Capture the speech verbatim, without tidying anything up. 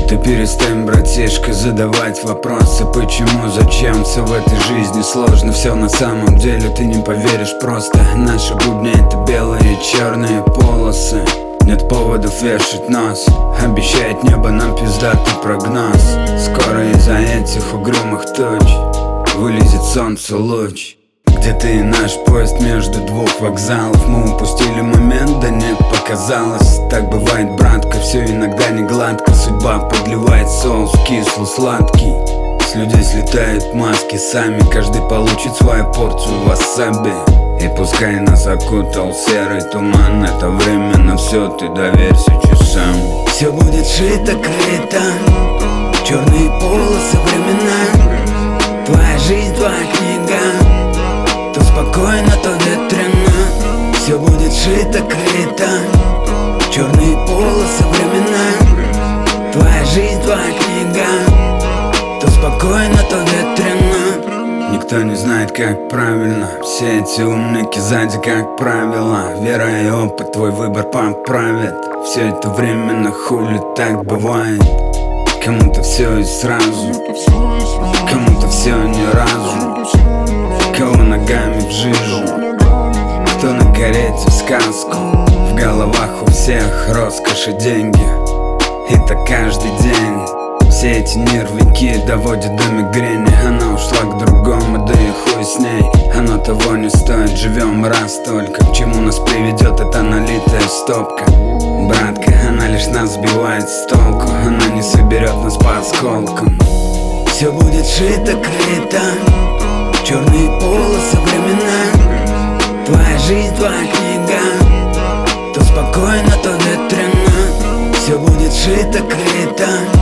Ты перестань, братишка, задавать вопросы: почему, зачем, все в этой жизни сложно. Все на самом деле ты не поверишь просто. Наши будни — это белые и черные полосы. Нет поводов вешать нос, обещает небо нам пиздатый прогноз. Скоро из-за этих угрюмых туч вылезет солнце луч. Где ты и наш поезд между двух вокзалов? Мы упустили момент, да нет, показалось. Так бывает, братка, все иногда не гладко. Судьба подливает соус кисло-сладкий. С людей слетают маски сами, каждый получит свою порцию васаби. И пускай нас окутал серый туман, это временно все, ты доверься часам. Все будет шито-крыто, черные полосы времена. Твоя жизнь, твоя книга, то спокойно, то ветрено. Все будет шито-крыто, черные полосы времена. Твоя жизнь, твоя книга, то спокойно, то ветрено. Никто не знает, как правильно. Все эти умники сзади, как правило. Вера и опыт твой выбор поправит. Все это временно, хули так бывает. Кому-то все и сразу, кому-то все ни разу. Кого ногами в жижу, кто на карете в сказку. В головах у всех роскошь и деньги, и так каждый день. Все эти нервики доводят до мигрени. Она ушла к другому, да и хуй с ней. Оно того не стоит, живем раз только. К чему нас приведет эта налитая стопка? Братка, она лишь нас сбивает с толку. Она не соберет нас по осколкам. Все будет шито-крыто, черные полосы времена. Твоя жизнь, твоя книга, то спокойно, то ветрено. Все будет шито-крыто,